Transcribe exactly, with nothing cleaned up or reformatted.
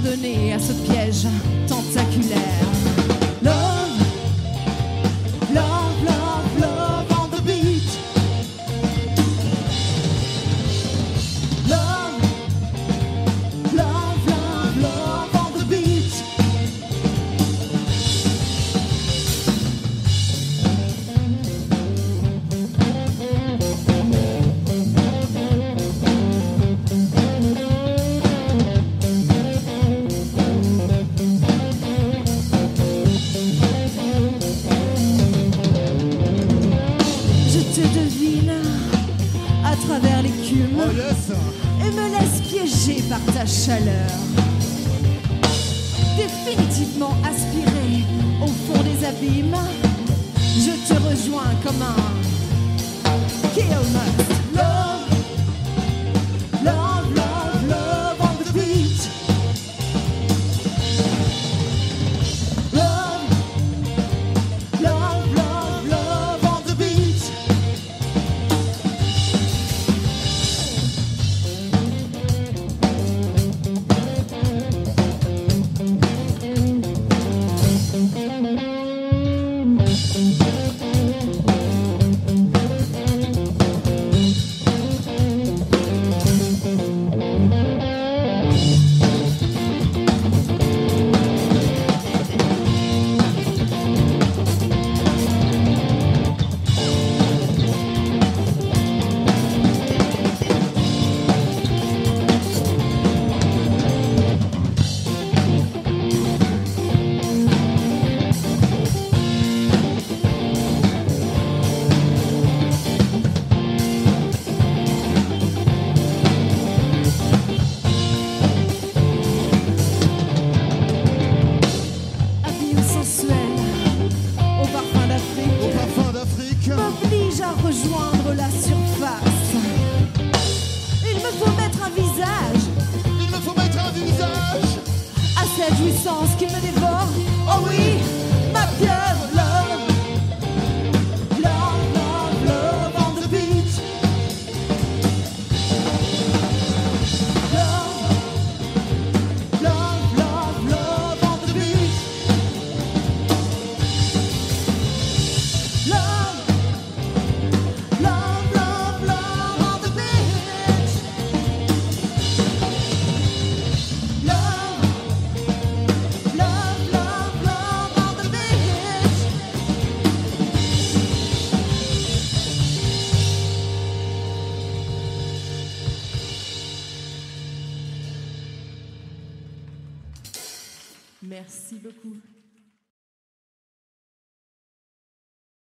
pardonner à ce piège tentaculaire. Love, love, love, love on the beach. Love, love, love, love on the beach. Je te devine à travers l'écume Oh yes. et me laisse piéger par ta chaleur. Définitivement aspiré au fond des abîmes, je te rejoins comme un kill must. Love, love, love, love on the beach. Love, love, love, love on the beach. M'oblige à rejoindre la surface. Il me faut mettre un visage. Il me faut mettre un visage À cette jouissance qui me dévore. Oh oui, ma pieuvre. Love, love, love, love on the beach. Love, love, love, love on the beach. Love, love, love, love on the beach. Love, love, love, love on the beach. Merci beaucoup.